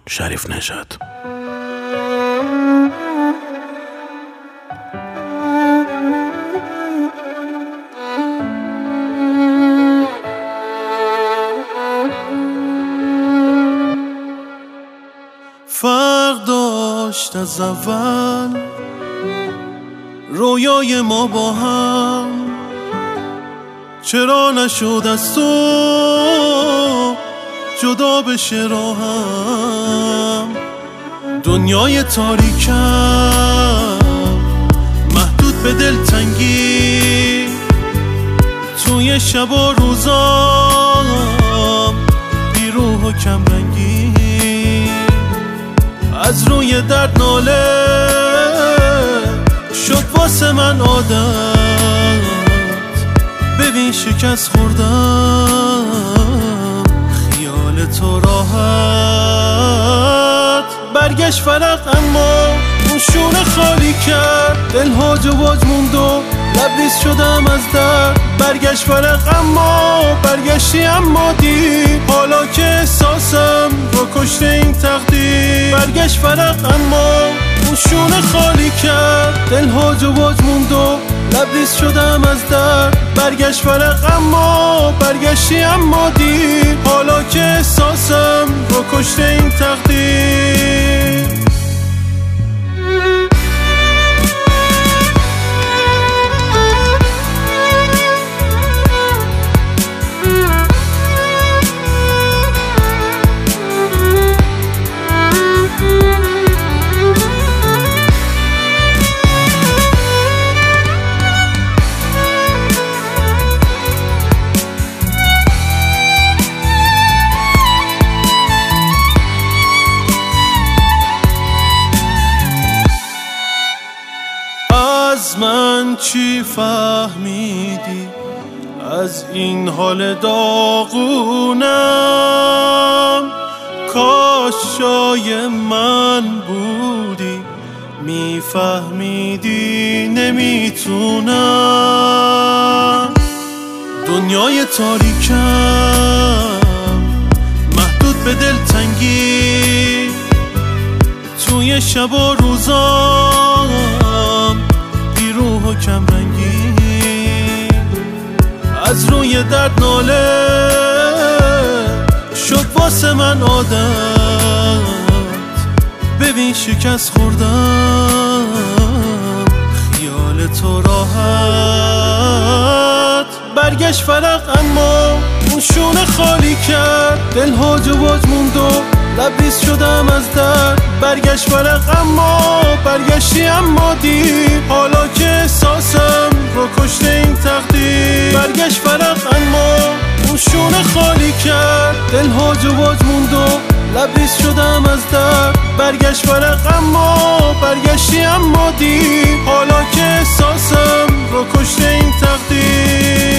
شریف نژاد. فرق داشت از اول رویای ما با هم، چرا نشد از تو جدا بشه راهم؟ دنیای تاریکم محدود به دلتنگی، توی شب و روزام بی روح و کم رنگی، از روی درد ناله شد واسه من عادت. ببین شکست خوردم خیال تو راحت، برگشت فرق اما اون شونه خالی کرد، دلها جواج موند و لبریز شدم از درد. برگشت فرق اما برگشتی اما دیر، حالا که احساسم رو کشته این تقدیر. برگشت فرق اما اون شونه خالی کرد، دلها جواج موند و لبریز شدم از درد. برگشت فرق اما برگشتی اما دیر، حالا که احساسم رو کشته این تقدیر. از من چی فهمیدی از این حال داغونم؟ کاش جای من بودی میفهمیدی نمیتونم. دنیای تاریکم محدود به دلتنگی، توی شب و روزام روح و کم رنگی، از روی درد ناله شد واسه من عادت. ببین شکست خوردم خیال تو راحت، برگشت فرق اما اون شونه خالی کرد، دلها جواج موند و لبریز شدم از درد. برگشت فرق اما برگشتی اما دیر، حالا که احساسم رو کشته این تقدیر. برگشت فرق اما اون شونه خالی کرد، دلها جواج موند و لبریز شدم از درد. برگشت فرق اما برگشتی اما دیر، حالا که احساسم رو کشته این تقدیر.